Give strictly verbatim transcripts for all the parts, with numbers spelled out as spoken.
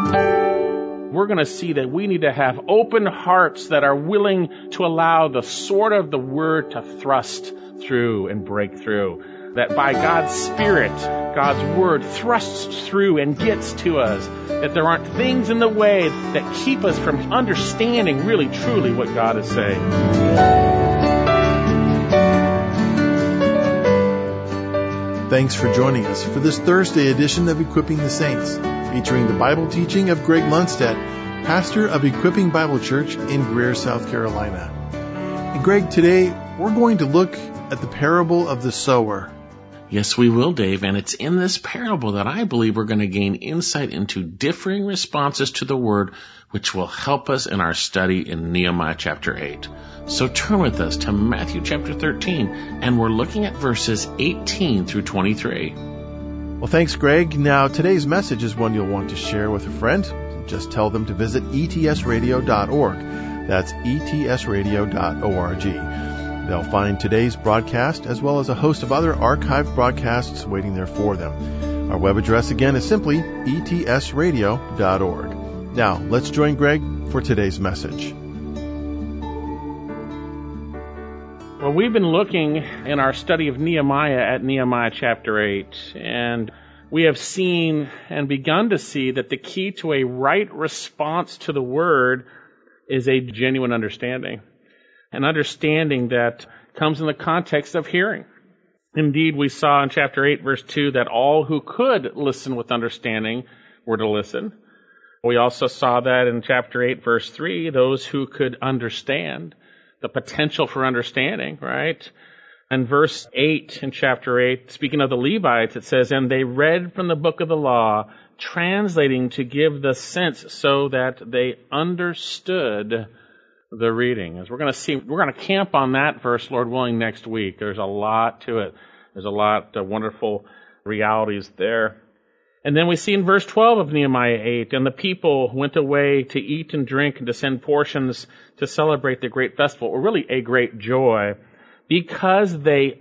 We're going to see that we need to have open hearts that are willing to allow the sword of the Word to thrust through and break through. That by God's Spirit, God's Word thrusts through and gets to us. That there aren't things in the way that keep us from understanding really, truly what God is saying. Thanks for joining us for this Thursday edition of Equipping the Saints, featuring the Bible teaching of Greg Lundstedt, pastor of Equipping Bible Church in Greer, South Carolina. And Greg, today we're going to look at the parable of the sower. Yes, we will, Dave, and it's in this parable that I believe we're going to gain insight into differing responses to the Word, which will help us in our study in Nehemiah chapter eight. So turn with us to Matthew chapter thirteen, and we're looking at verses eighteen through twenty-three. Well, thanks, Greg. Now, today's message is one you'll want to share with a friend. Just tell them to visit E T S radio dot org. That's E T S radio dot org. They'll find today's broadcast as well as a host of other archived broadcasts waiting there for them. Our web address again is simply E T S radio dot org. Now, let's join Greg for today's message. Well, we've been looking in our study of Nehemiah at Nehemiah chapter eight, and we have seen and begun to see that the key to a right response to the Word is a genuine understanding. An understanding that comes in the context of hearing. Indeed, we saw in chapter eight, verse two, that all who could listen with understanding were to listen. We also saw that in chapter eight, verse three, those who could understand, the potential for understanding, right? And verse eight in chapter eight, speaking of the Levites, it says, "And they read from the book of the law, translating to give the sense so that they understood the reading." As we're going to see, we're going to camp on that verse, Lord willing, next week. There's a lot to it. There's a lot of wonderful realities there. And then we see in verse twelve of Nehemiah eight, "And the people went away to eat and drink and to send portions to celebrate the great festival," or really a great joy, "because they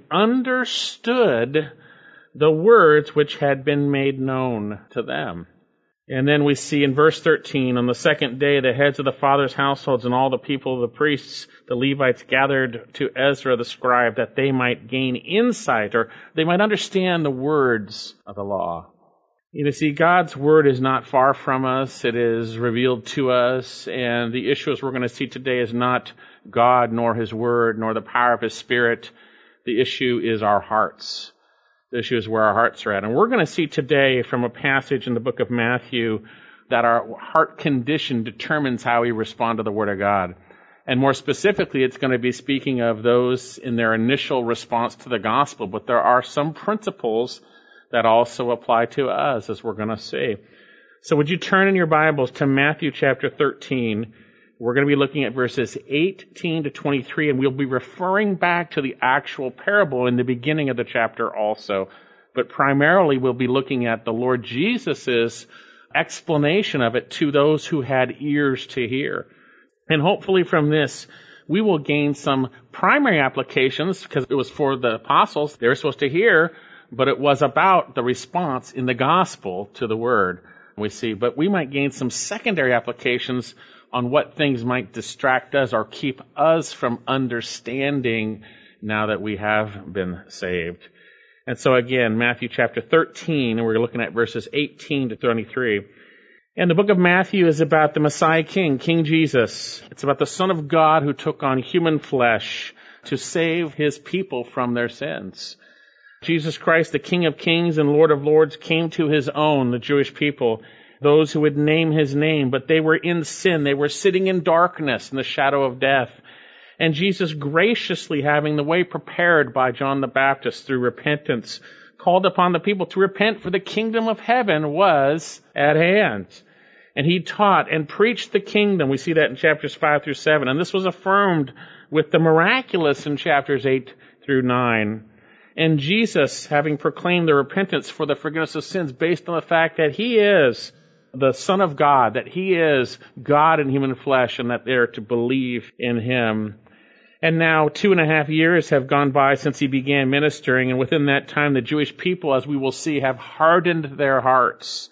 understood the words which had been made known to them." And then we see in verse thirteen, "On the second day, the heads of the fathers' households and all the people of the priests, the Levites, gathered to Ezra the scribe, that they might gain insight," or they might understand the words of the law. You know, see, God's Word is not far from us. It is revealed to us. And the issue, as we're going to see today, is not God, nor His Word, nor the power of His Spirit. The issue is our hearts. The issue is where our hearts are at. And we're going to see today from a passage in the book of Matthew that our heart condition determines how we respond to the Word of God. And more specifically, it's going to be speaking of those in their initial response to the gospel. But there are some principles that also apply to us, as we're going to see. So would you turn in your Bibles to Matthew chapter thirteen? We're going to be looking at verses eighteen to twenty-three, and we'll be referring back to the actual parable in the beginning of the chapter also. But primarily, we'll be looking at the Lord Jesus' explanation of it to those who had ears to hear. And hopefully from this, we will gain some primary applications, because it was for the apostles. They were supposed to hear, but it was about the response in the gospel to the Word, we see. But we might gain some secondary applications on what things might distract us or keep us from understanding now that we have been saved. And so again, Matthew chapter thirteen, and we're looking at verses eighteen to twenty-three. And the book of Matthew is about the Messiah King, King Jesus. It's about the Son of God who took on human flesh to save His people from their sins. Jesus Christ, the King of Kings and Lord of Lords, came to His own, the Jewish people, those who would name His name, but they were in sin. They were sitting in darkness in the shadow of death. And Jesus, graciously having the way prepared by John the Baptist through repentance, called upon the people to repent, for the kingdom of heaven was at hand. And He taught and preached the kingdom. We see that in chapters five through seven. And this was affirmed with the miraculous in chapters eight through nine. And Jesus, having proclaimed the repentance for the forgiveness of sins based on the fact that He is the Son of God, that He is God in human flesh, and that they're to believe in Him. And now two and a half years have gone by since He began ministering, and within that time the Jewish people, as we will see, have hardened their hearts.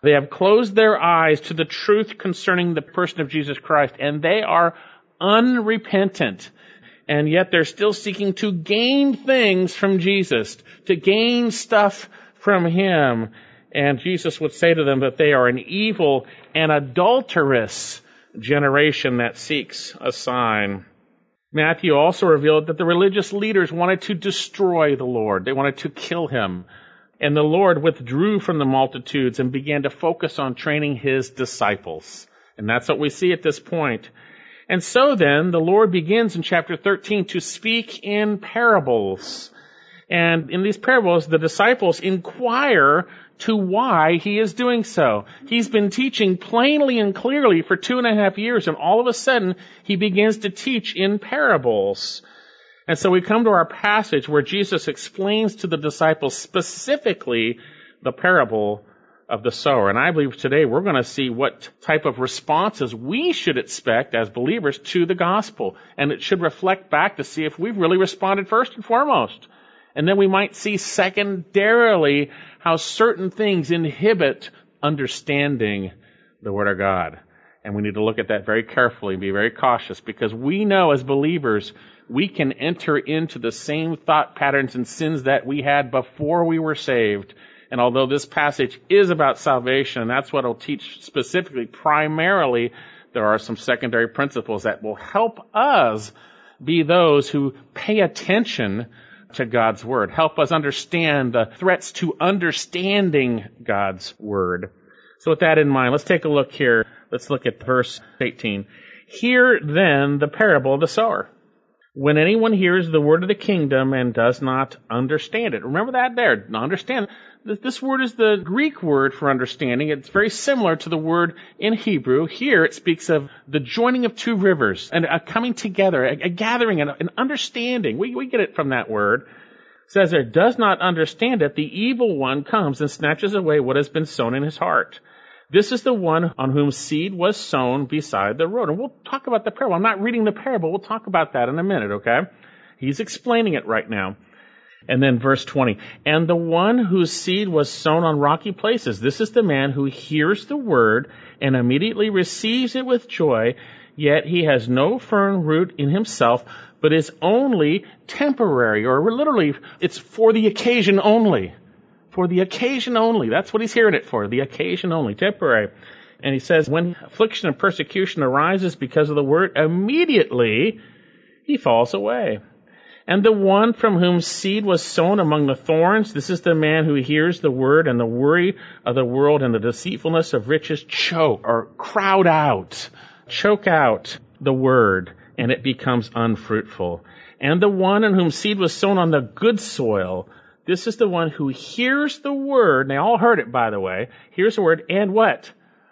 They have closed their eyes to the truth concerning the person of Jesus Christ, and they are unrepentant. And yet they're still seeking to gain things from Jesus, to gain stuff from Him. And Jesus would say to them that they are an evil and adulterous generation that seeks a sign. Matthew also revealed that the religious leaders wanted to destroy the Lord. They wanted to kill Him. And the Lord withdrew from the multitudes and began to focus on training His disciples. And that's what we see at this point. And so then, the Lord begins in chapter thirteen to speak in parables. And in these parables, the disciples inquire to why He is doing so. He's been teaching plainly and clearly for two and a half years, and all of a sudden, He begins to teach in parables. And so we come to our passage where Jesus explains to the disciples specifically the parable of the sower. And I believe today we're going to see what type of responses we should expect as believers to the gospel. And it should reflect back to see if we've really responded first and foremost. And then we might see secondarily how certain things inhibit understanding the Word of God. And we need to look at that very carefully and be very cautious, because we know as believers we can enter into the same thought patterns and sins that we had before we were saved. And although this passage is about salvation, and that's what it'll teach specifically, primarily, there are some secondary principles that will help us be those who pay attention to God's Word. Help us understand the threats to understanding God's Word. So with that in mind, let's take a look here. Let's look at verse eighteen. Hear then the parable of the sower. When anyone hears the word of the kingdom and does not understand it. Remember that there. Understand. This word is the Greek word for understanding. It's very similar to the word in Hebrew. Here it speaks of the joining of two rivers and a coming together, a, a gathering, and an understanding. We, we get it from that word. It says there, does not understand it, the evil one comes and snatches away what has been sown in his heart. This is the one on whom seed was sown beside the road. And we'll talk about the parable. I'm not reading the parable. We'll talk about that in a minute, okay? He's explaining it right now. And then verse twenty. And the one whose seed was sown on rocky places. This is the man who hears the word and immediately receives it with joy, yet he has no firm root in himself, but is only temporary, or literally, it's for the occasion only. For the occasion only. That's what he's hearing it for. The occasion only. Temporary. And he says, when affliction and persecution arises because of the word, immediately he falls away. And the one from whom seed was sown among the thorns, this is the man who hears the word, and the worry of the world and the deceitfulness of riches choke or crowd out, choke out the word, and it becomes unfruitful. And the one in whom seed was sown on the good soil, this is the one who hears the word, and they all heard it, by the way, hears the word, and what?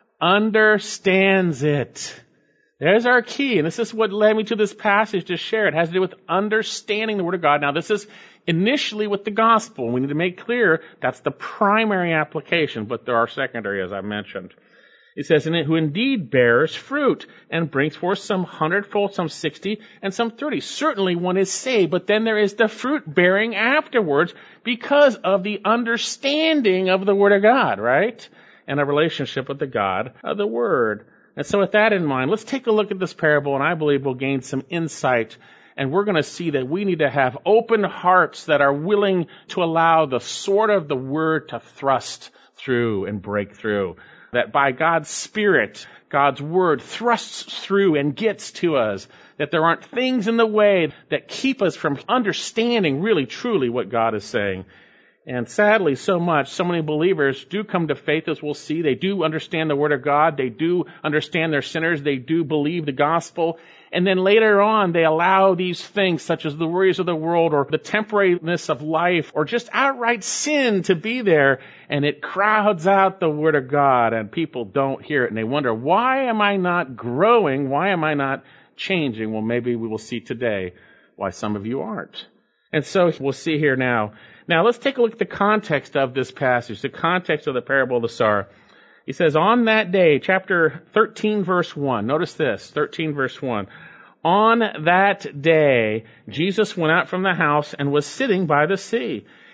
Understands it. There's our key, and this is what led me to this passage to share. It has to do with understanding the Word of God. Now, this is initially with the gospel, and we need to make clear that's the primary application, but there are secondary, as I mentioned. It says, in it who indeed bears fruit and brings forth some hundredfold, some sixty, and some thirty. Certainly one is saved, but then there is the fruit bearing afterwards because of the understanding of the Word of God, right? And a relationship with the God of the Word. And so with that in mind, let's take a look at this parable, and I believe we'll gain some insight. And we're going to see that we need to have open hearts that are willing to allow the sword of the Word to thrust through and break through. That by God's Spirit, God's Word thrusts through and gets to us. That there aren't things in the way that keep us from understanding really, truly what God is saying. And sadly, so much, so many believers do come to faith, as we'll see. They do understand the Word of God. They do understand they're sinners. They do believe the gospel. And then later on, they allow these things, such as the worries of the world or the temporariness of life or just outright sin to be there. And it crowds out the Word of God, and people don't hear it. And they wonder, why am I not growing? Why am I not changing? Well, maybe we will see today why some of you aren't. And so we'll see here now. Now, let's take a look at the context of this passage, the context of the parable of the sower. He says, on that day, chapter thirteen, verse one. Notice this, thirteen, verse one. On that day, Jesus went out from the house and was sitting by the sea.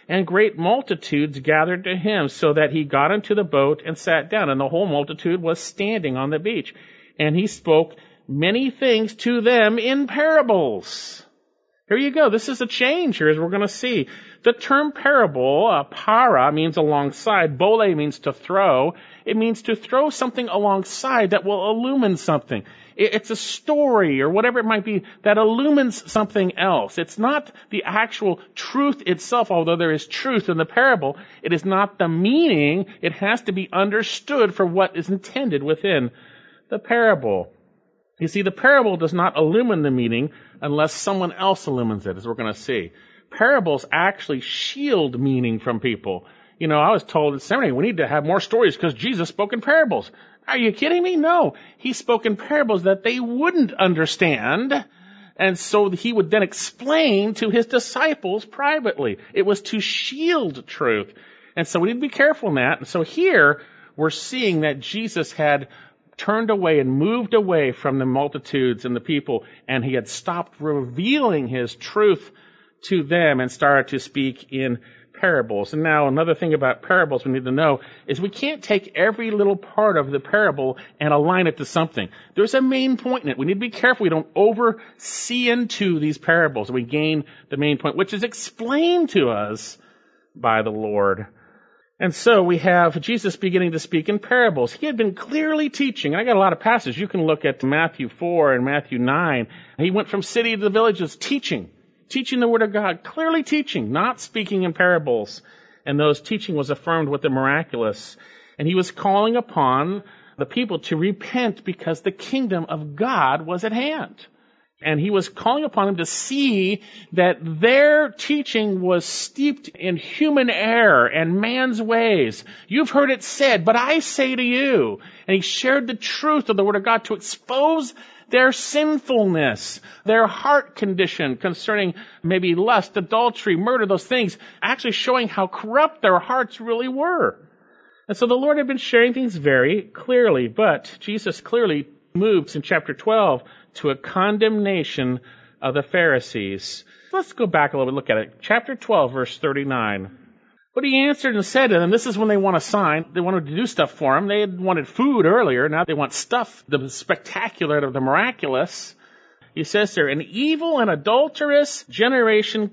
and great multitudes gathered to him, so that he got into the boat and sat down, and the whole multitude was standing on the beach. And he spoke many things to them in parables. Here you go. This is a change here, as we're going to see. The term parable, uh, para, means alongside. Bole means to throw. It means to throw something alongside that will illumine something. It's a story or whatever it might be that illumines something else. It's not the actual truth itself, although there is truth in the parable. It is not the meaning. It has to be understood for what is intended within the parable. You see, the parable does not illumine the meaning unless someone else illumines it, as we're going to see. Parables actually shield meaning from people. You know, I was told in seminary, we need to have more stories because Jesus spoke in parables. Are you kidding me? No. He spoke in parables that they wouldn't understand. And so he would then explain to his disciples privately. It was to shield truth. And so we need to be careful in that. And so here we're seeing that Jesus had turned away and moved away from the multitudes and the people, and he had stopped revealing his truth to them and started to speak in parables. And now another thing about parables we need to know is we can't take every little part of the parable and align it to something. There's a main point in it. We need to be careful we don't oversee into these parables. We gain the main point, which is explained to us by the Lord. And so we have Jesus beginning to speak in parables. He had been clearly teaching. I got a lot of passages. You can look at Matthew four and Matthew nine. He went from city to the villages teaching. Teaching the Word of God, clearly teaching, not speaking in parables. And those teaching was affirmed with the miraculous. And he was calling upon the people to repent because the kingdom of God was at hand. And he was calling upon them to see that their teaching was steeped in human error and man's ways. You've heard it said, but I say to you. And he shared the truth of the Word of God to expose their sinfulness, their heart condition concerning maybe lust, adultery, murder, those things, actually showing how corrupt their hearts really were. And so the Lord had been sharing things very clearly, but Jesus clearly moves in chapter twelve to a condemnation of the Pharisees. Let's go back a little bit and look at it. Chapter twelve, verse thirty-nine. But he answered and said to them, this is when they want a sign. They wanted to do stuff for him. They had wanted food earlier. Now they want stuff, the spectacular, the miraculous. He says there, an evil and adulterous generation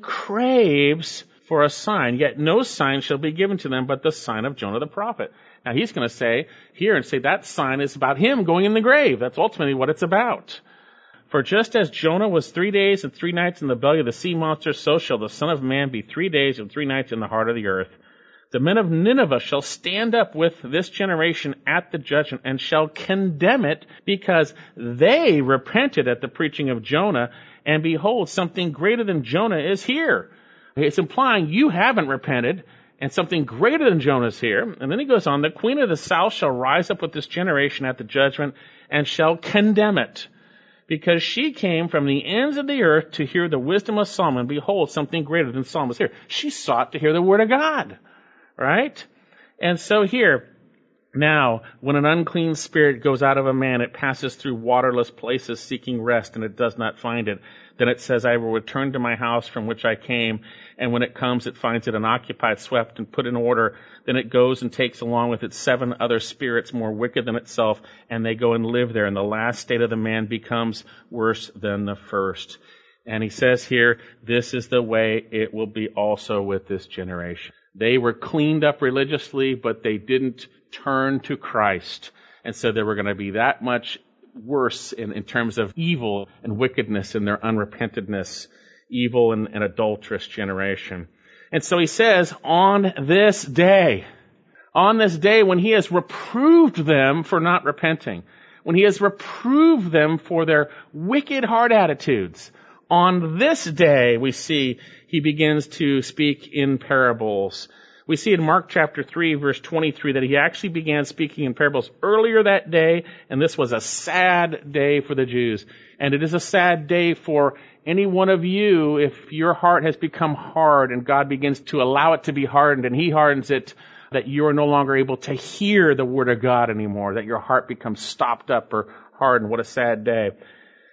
craves for a sign, yet no sign shall be given to them but the sign of Jonah the prophet. Now he's going to say here and say that sign is about him going in the grave. That's ultimately what it's about. For just as Jonah was three days and three nights in the belly of the sea monster, so shall the Son of Man be three days and three nights in the heart of the earth. The men of Nineveh shall stand up with this generation at the judgment and shall condemn it because they repented at the preaching of Jonah, and behold, something greater than Jonah is here. It's implying you haven't repented, and something greater than Jonah is here. And then he goes on, the queen of the south shall rise up with this generation at the judgment and shall condemn it. Because she came from the ends of the earth to hear the wisdom of Solomon. Behold, something greater than Solomon is here. She sought to hear the word of God. Right? And so here, now, when an unclean spirit goes out of a man, it passes through waterless places seeking rest, and it does not find it. Then it says, I will return to my house from which I came. And when it comes, it finds it unoccupied, swept, and put in order. Then it goes and takes along with it seven other spirits more wicked than itself, and they go and live there. And the last state of the man becomes worse than the first. And he says here, this is the way it will be also with this generation. They were cleaned up religiously, but they didn't turn to Christ. And so they were going to be that much worse in, in terms of evil and wickedness in their unrepentedness, evil and, and adulterous generation. And so he says, on this day, on this day when he has reproved them for not repenting, when he has reproved them for their wicked heart attitudes, on this day we see he begins to speak in parables. We see in Mark chapter three, verse twenty-three, that he actually began speaking in parables earlier that day, and this was a sad day for the Jews. And it is a sad day for any one of you if your heart has become hard and God begins to allow it to be hardened and he hardens it, that you are no longer able to hear the word of God anymore, that your heart becomes stopped up or hardened. What a sad day.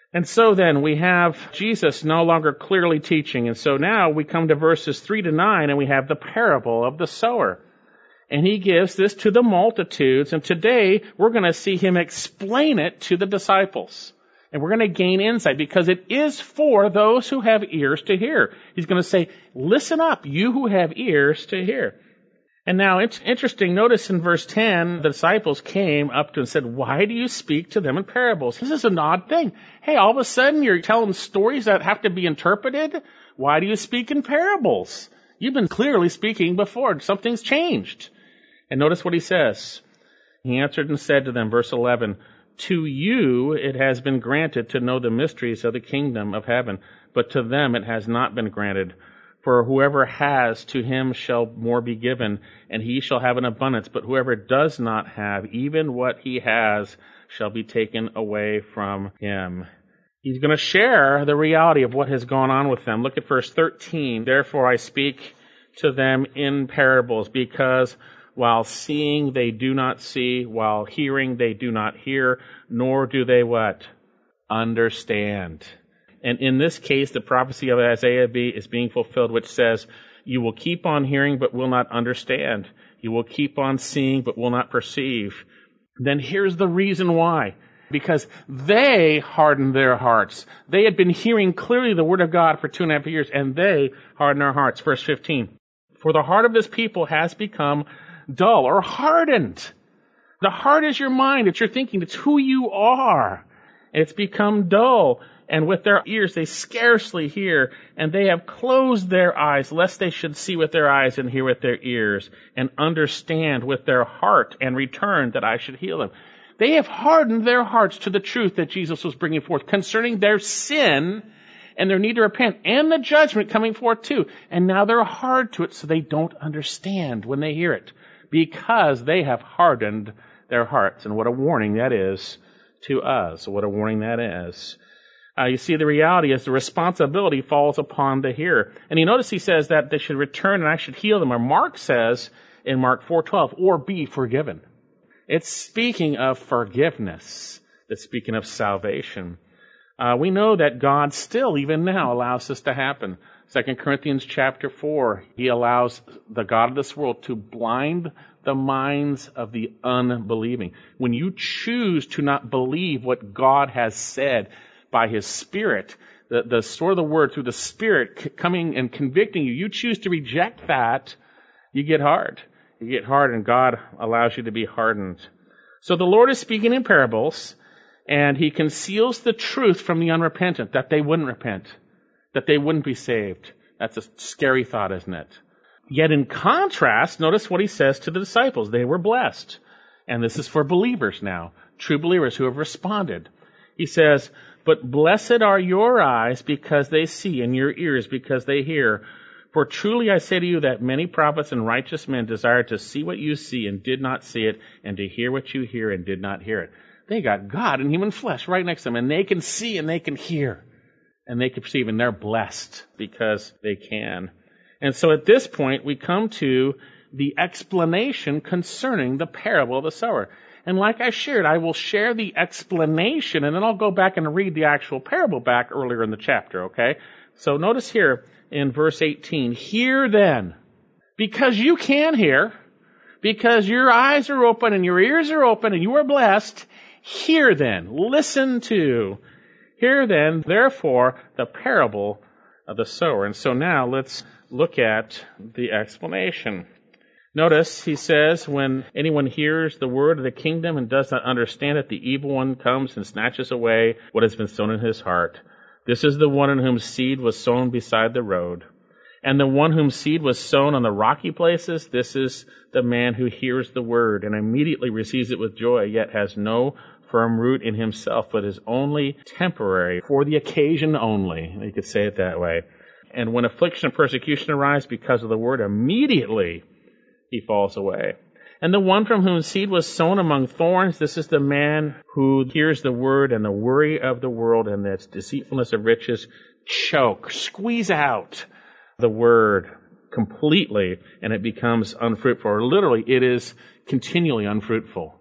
And so then we have Jesus no longer clearly teaching. And so now we come to verses three to nine and we have the parable of the sower. And he gives this to the multitudes. And today we're going to see him explain it to the disciples. And we're going to gain insight because it is for those who have ears to hear. He's going to say, listen up, you who have ears to hear. And now it's interesting. Notice in verse ten, the disciples came up to him and said, why do you speak to them in parables? This is an odd thing. Hey, all of a sudden you're telling stories that have to be interpreted. Why do you speak in parables? You've been clearly speaking before. Something's changed. And notice what he says. He answered and said to them, verse eleven, to you it has been granted to know the mysteries of the kingdom of heaven, but to them it has not been granted. For whoever has, to him shall more be given, and he shall have an abundance. But whoever does not have, even what he has, shall be taken away from him. He's going to share the reality of what has gone on with them. Look at verse thirteen. Therefore I speak to them in parables, because while seeing they do not see, while hearing they do not hear, nor do they what? Understand. And in this case, the prophecy of Isaiah is being fulfilled, which says, you will keep on hearing, but will not understand. You will keep on seeing, but will not perceive. Then here's the reason why. Because they hardened their hearts. They had been hearing clearly the word of God for two and a half years, and they hardened their hearts. Verse fifteen. For the heart of this people has become dull or hardened. The heart is your mind. It's your thinking. It's who you are. It's become dull. And with their ears they scarcely hear, and they have closed their eyes, lest they should see with their eyes and hear with their ears, and understand with their heart, and return that I should heal them. They have hardened their hearts to the truth that Jesus was bringing forth concerning their sin and their need to repent, and the judgment coming forth too. And now they're hard to it, so they don't understand when they hear it, because they have hardened their hearts. And what a warning that is to us. What a warning that is. Uh, you see, the reality is the responsibility falls upon the hearer. And you notice he says that they should return and I should heal them. Or Mark says in Mark four twelve, or be forgiven. It's speaking of forgiveness. It's speaking of salvation. Uh, we know that God still, even now, allows this to happen. Second Corinthians chapter four, he allows the God of this world to blind the minds of the unbelieving. When you choose to not believe what God has said by his Spirit, the, the sword of the word through the Spirit c- coming and convicting you, you choose to reject that, you get hard. You get hard and God allows you to be hardened. So the Lord is speaking in parables, and he conceals the truth from the unrepentant, that they wouldn't repent, that they wouldn't be saved. That's a scary thought, isn't it? Yet in contrast, notice what he says to the disciples. They were blessed. And this is for believers now, true believers who have responded. He says, but blessed are your eyes because they see, and your ears because they hear. For truly I say to you that many prophets and righteous men desired to see what you see and did not see it, and to hear what you hear and did not hear it. They got God in human flesh right next to them, and they can see and they can hear, and they can perceive, and they're blessed because they can. And so at this point, we come to the explanation concerning the parable of the sower. And like I shared, I will share the explanation, and then I'll go back and read the actual parable back earlier in the chapter, okay? So notice here in verse eighteen, hear then, because you can hear, because your eyes are open and your ears are open and you are blessed, hear then, listen to, hear then, therefore, the parable of the sower. And so now let's look at the explanation. Notice, he says, when anyone hears the word of the kingdom and does not understand it, the evil one comes and snatches away what has been sown in his heart. This is the one in whom seed was sown beside the road. And the one whom seed was sown on the rocky places, this is the man who hears the word and immediately receives it with joy, yet has no firm root in himself, but is only temporary, for the occasion only. You could say it that way. And when affliction and persecution arise because of the word, immediately he falls away. And the one from whom seed was sown among thorns, this is the man who hears the word, and the worry of the world and its deceitfulness of riches choke, squeeze out the word completely, and it becomes unfruitful. Or literally, it is continually unfruitful.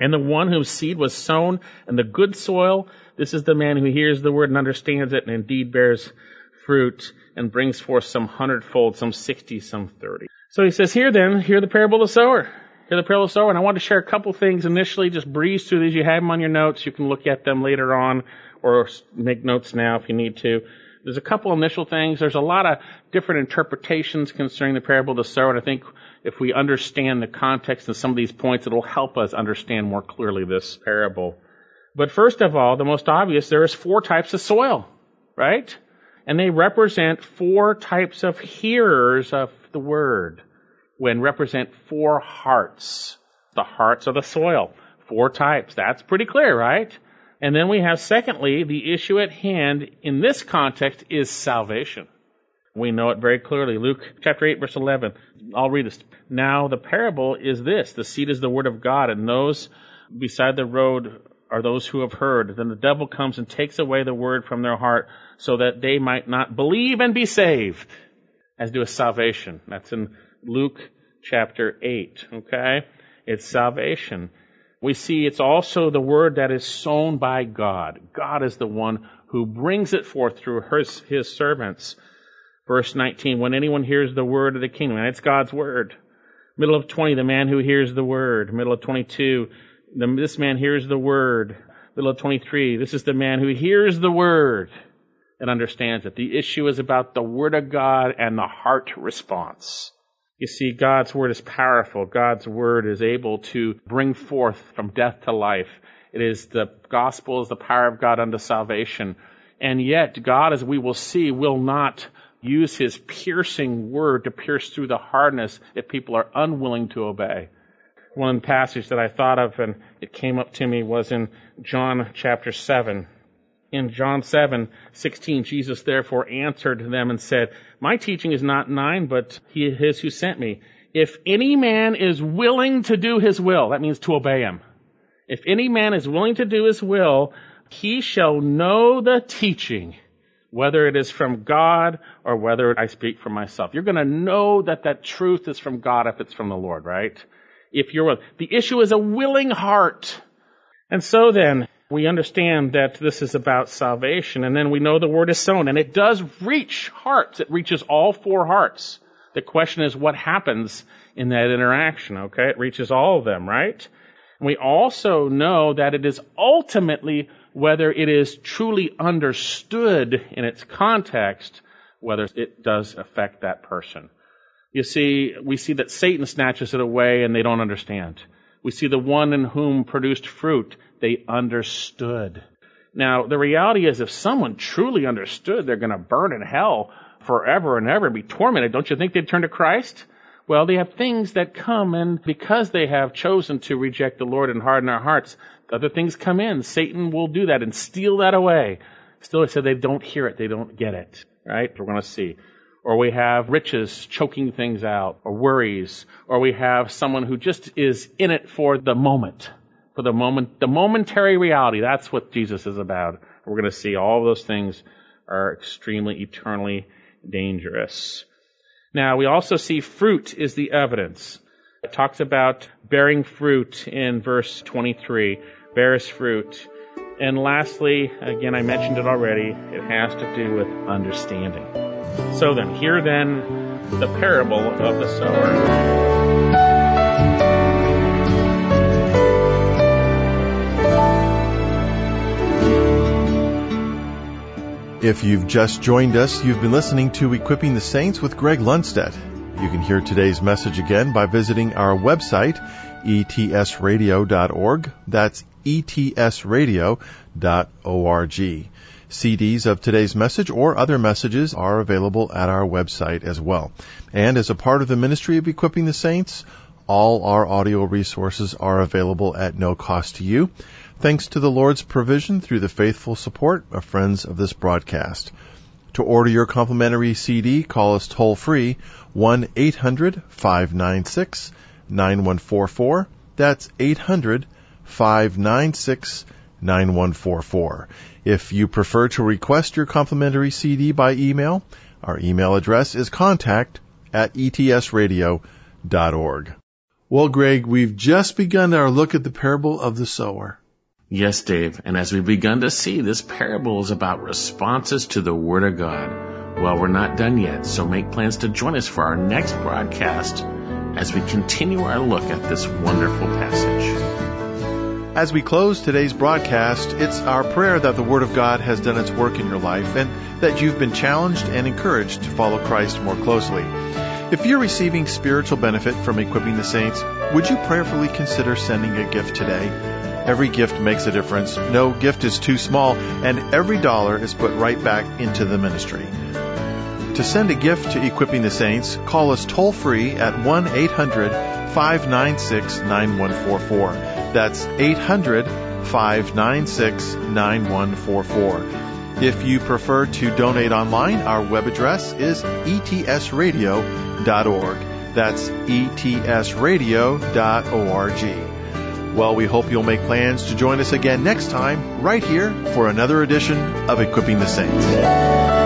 And the one whose seed was sown in the good soil, this is the man who hears the word and understands it and indeed bears fruit and brings forth some hundredfold, some sixty, some thirty. So he says, here then, hear the parable of the sower. Hear the parable of the sower. And I want to share a couple things initially, just breeze through these. You have them on your notes. You can look at them later on or make notes now if you need to. There's a couple initial things. There's a lot of different interpretations concerning the parable of the sower, and I think if we understand the context of some of these points, it'll help us understand more clearly this parable. But first of all, the most obvious, there is four types of soil, right? And they represent four types of hearers of the word, when represent four hearts. The hearts of the soil. Four types. That's pretty clear, right? And then we have, secondly, the issue at hand in this context is salvation. We know it very clearly. Luke chapter eight, verse eleven. I'll read this. Now the parable is this. The seed is the word of God, and those beside the road are those who have heard. Then the devil comes and takes away the word from their heart so that they might not believe and be saved. As to do with salvation. That's in Luke chapter eight. Okay? It's salvation. We see it's also the word that is sown by God. God is the one who brings it forth through his, his servants. Verse nineteen, when anyone hears the word of the kingdom, and it's God's word. Middle of twenty, the man who hears the word. Middle of twenty-two, the, this man hears the word. Middle of twenty-three, this is the man who hears the word and understands it. The issue is about the word of God and the heart response. You see, God's word is powerful. God's word is able to bring forth from death to life. It is the gospel is the power of God unto salvation. And yet, God, as we will see, will not use his piercing word to pierce through the hardness if people are unwilling to obey. One passage that I thought of, and it came up to me, was in John chapter seven. In John seven sixteen, Jesus therefore answered them and said, my teaching is not mine, but he his who sent me. If any man is willing to do his will, that means to obey him. If any man is willing to do his will, he shall know the teaching, whether it is from God or whether I speak for myself. You're going to know that that truth is from God if it's from the Lord, right? If you're willing. The issue is a willing heart. And so then, we understand that this is about salvation, and then we know the word is sown, and it does reach hearts. It reaches all four hearts. The question is what happens in that interaction, okay? It reaches all of them, right? And we also know that it is ultimately whether it is truly understood in its context, whether it does affect that person. You see, we see that Satan snatches it away and they don't understand. We see the one in whom produced fruit, they understood. Now, the reality is if someone truly understood they're going to burn in hell forever and ever and be tormented, don't you think they'd turn to Christ? Well, they have things that come, and because they have chosen to reject the Lord and harden their hearts, other things come in. Satan will do that and steal that away. Still, I said they don't hear it, they don't get it, right? We're going to see. Or we have riches choking things out, or worries, or we have someone who just is in it for the moment, for the moment, the momentary reality. That's what Jesus is about. We're going to see all those things are extremely, eternally dangerous. Now, we also see fruit is the evidence. It talks about bearing fruit in verse twenty-three, bears fruit. And lastly, again, I mentioned it already, it has to do with understanding. So then, hear then the parable of the sower. If you've just joined us, you've been listening to Equipping the Saints with Greg Lundstedt. You can hear today's message again by visiting our website, e t s radio dot org. That's e t s radio dot org. C Ds of today's message or other messages are available at our website as well. And as a part of the ministry of Equipping the Saints, all our audio resources are available at no cost to you, thanks to the Lord's provision through the faithful support of friends of this broadcast. To order your complimentary C D, call us toll-free, one eight hundred five nine six nine one four four. That's eight hundred five nine six nine one four four. If you prefer to request your complimentary C D by email, our email address is contact at e t s radio dot org. Well, Greg, we've just begun our look at the parable of the sower. Yes, Dave, and as we've begun to see, this parable is about responses to the Word of God. Well, we're not done yet, so make plans to join us for our next broadcast as we continue our look at this wonderful passage. As we close today's broadcast, it's our prayer that the Word of God has done its work in your life and that you've been challenged and encouraged to follow Christ more closely. If you're receiving spiritual benefit from equipping the saints, would you prayerfully consider sending a gift today? Every gift makes a difference. No gift is too small, and every dollar is put right back into the ministry. To send a gift to Equipping the Saints, call us toll-free at one eight hundred five nine six nine one four four. That's eight hundred five nine six nine one four four. If you prefer to donate online, our web address is e t s radio dot org. That's e t s radio dot org. Well, we hope you'll make plans to join us again next time, right here, for another edition of Equipping the Saints.